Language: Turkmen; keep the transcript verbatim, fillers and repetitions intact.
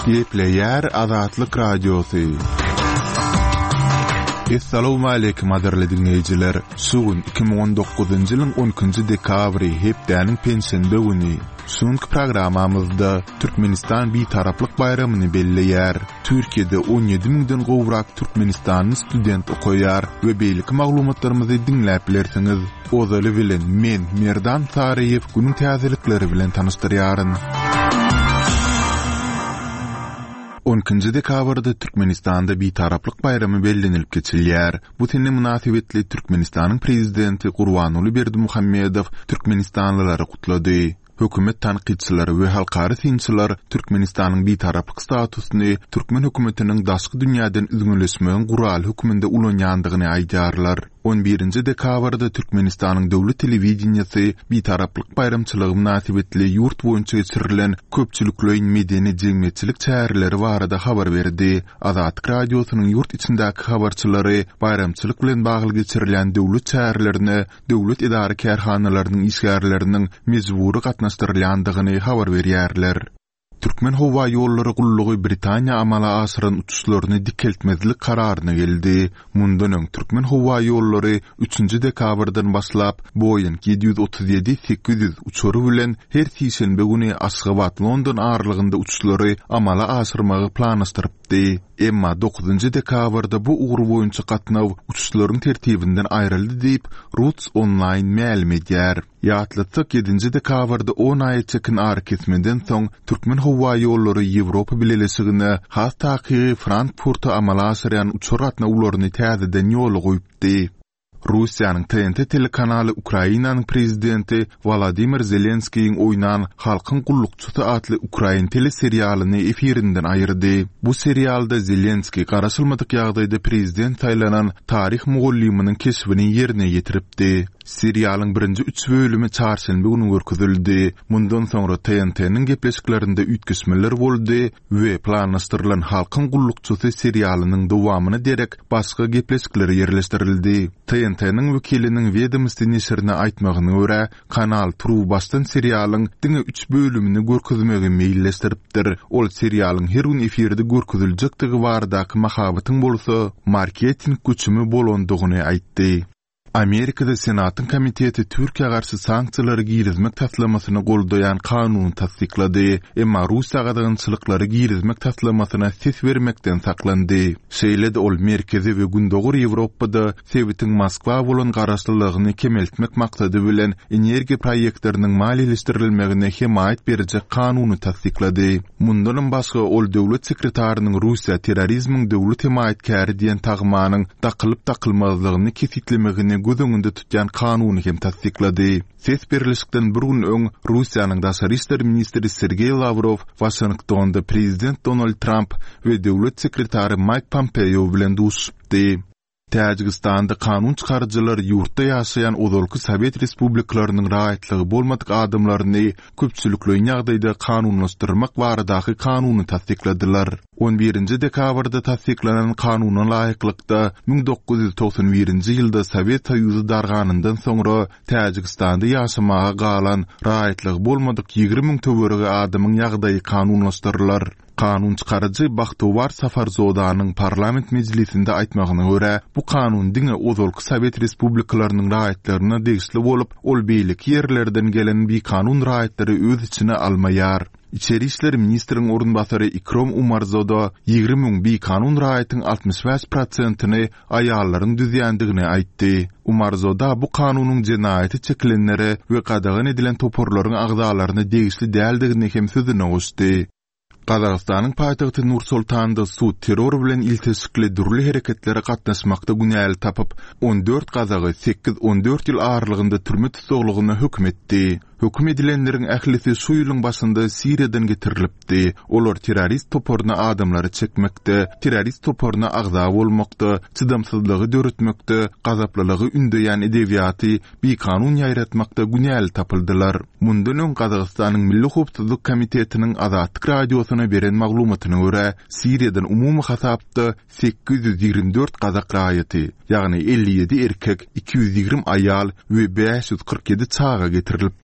Gepleyer Azatlyk Radiosu. Assalamu alaykum aderli dinleyijiler. Sugun iki bin on dokuzuncu ýylyň onunçy dekabry hepdäniň pensiýa güni. Soňky programamyzda Türkmenistan bir taraplyk bayramyny belleýär. Türkiýede on ýedi miňden gowrak Türkmenistanyň student okuýar we beýlik maglumatlarymyzy dinläp bilersiňiz. Ozaly bilen men Merdan Tariýew günüň täzelikleri bilen tanystyryaryn. onunçy dekabrda Türkmenistanda bir taraplyk bayramy bellenilip geçilýär. Bu tenne münasibetli Türkmenistanyň prezidenti Gurbanuly Berdimuhammedow Türkmenistanlylary gutlady. Hökümet tanqidçilari we halkary synçylar Türkmenistanyň bir taraplyk statusyny Türkmen hökümetiniň daşky dünýäden üzgünleşmegiň gural höküminde ulanýandygyny aýdarlar. on birinci dekabrda Türkmenistanyň döwlet telewizionyasy bir taraplyk bayramçylygy münasibetli ýurt boýunça geçirilen köpçülikleýin medeni jemgyýetçilik çäreleri barada habar berdi. Azatlyk radiosynyň ýurt içindäki habarçylary bayramçylyk bilen bagly geçirilen döwlet çärelerini döwlet idara kärhanalarynyň işgärleriniň mejbury gatnaşdyrylýandygyny habar berýärler. Türkmen Howa ýollary gullugy Britaniýa amala asyryň uçuşlaryny dikeltmezlik kararyna geldi. Mundan Türkmen Howa ýollary üçünçi dekabrdan başlap Boeing yedi yüz otuz ýedi sekiz yüz uçury bilen her sişenbe güni Aşgabat London aralygynda uçuşlary amala asyrmagy planlaşdyrypdy. Emma dokuzunçy dekabrda bu ugur boýunça gatnaw uçuşlaryň tertibinden aýryldy diýip Roots Online ma'lum edýär. Ýatlatsak yedinci dekabrda on aý çekin ary kesmeden soň Türkmen Howa ýollary Ýewropa bileşigine has taky Frankfurta amala asyryan uçuratna ularyny täzeden ýoly goýupdy. Russiýanyň T N T telekanaly Ukrainanyň prezidenti Volodymyr Zelenskiň oýnan Halkyň gullukçysy adly Ukrain teleserialyny efirinden aýyrdy. Bu serialda Zelenski garaşylmadyk ýagdaýda prezident saýlanan tarih mugallymynyň keşfini ýerine ýetiripdi. Serialyň birinji üç bölümi çarşembe güni görkezildi. Mundan soňra T N T'niň gepleşiklerinde üýtgeşmeler boldy we planlaşdyrylan Halkyň gullukçysy serialynyň dowamyny derek başga gepleşikler ýerleşdirildi. T N T'niň wekiliniň Vedomosti neşrine aýtmagyna görä, kanal Trubastan serialyň diňe üç bölümini görkezmegi meýilleşdiripdir. Ol serialyň her gün efirde görkeziljekdigi baradaky mahabatyň bolsa, marketing güçümi bolandygyny aýtdy. Amerikada Senatın komiteti Türkiýe garşy sanksiýalary girizmek taslamasyny goldaýan kanuny tasdiklady. Emma Russiýa gadagynçylyklary girizmek taslamasyna ses bermekden saklandy. Şeýlede ol merkezi we gündogur Ýewropada Sewitiň Moskwa bolan garaşlylygyny kemeltmek maksady bilen energiýa proýektleriniň maliýeleşdirilmegine himayet berjek kanuny tasdiklady. Mundan başga ol döwlet sekretarinyň Russiýa terrorizmiň döwlet himayetkäri diýen tagmanyň dakylyp dakylmazlygyny kesitlemegini gözüňünde tutýan kanuny hem tasdiklady. Ses berilişikden bir gün öň Russiýanyň daşary işler ministri Sergey Lavrov Washingtonda prezident Donald Trump we döwlet sekretary Mike Pompeo bilen duşupdy. Täjikistanda kanun çykarjylar ýurtda ýaşaýan ozalky Sowet respublikalarynyň raýatlygy bolmadyk adamlaryny köpçülikleýin ýagdaýda kanunlaşdyrmak baradaky kanuny tasdikladylar. on birinci dekabrda tasdiklanan kanunyň laýyklykda bin dokuz yüz toksan birinci ýylda Sowet Soýuzy darganyndan soňra Täjikistanda ýaşamaga galan raýatlygy bolmadyk ýigri miň töweregi adamyň ýagdaýy kanunlaşdyrylar. Kanun çykarjy Bahtowar Safarzodanyň parlament mejlisinde aýtmagyna görä, bu kanun diňe ozalky Sowet respublikalarynyň raýatlaryna degişli bolup, ol beýlik ýerlerden gelen bir kanun raýatlary öz içine almaýar. İçeri işler ministriniň orunbasary Ikrom Umarzoda ýigri miň bir kanun raýatynyň altmış beş prosentyny aýallaryň düzýändigini aýtdy. Umarzoda bu kanunyň jenaýaty çekilenlere we gadagyn edilen toporlaryň agzalaryna degişli däldigini hem sözüne goşdy. Qazaqstanyň paýtagty Nur-Sultanda su terror bilen ilteşikli durly hereketlere gatnaşmakda günäli tapyp on dört gazagy sekiz on dört ýyl aralygynda türme tutuglygyna hökm etdi. Hökm edilenleriň ählisi şu ýylyň başynda Siriýadan getirilipdi. Olar terrorist toporuna adamlary çekmekde, terrorist toporuna agza bolmakda, çydamsyzlygy döretmekde, gazaplylygy ündeýän edebiýaty bir kanun ýaýratmakda günäli tapyldylar. Mundan öň Qazaqstanyň Milli Howpsuzlyk Komitetiniň Azatlyk radiosyna beren maglumatyna görä, Siriýadan umumy hasapda sekiz yüz ýigri dört gazak raýaty, ýagny elli ýedi erkek, iki yüz ýigri aýal we beş yüz kırk ýedi çaga getirilip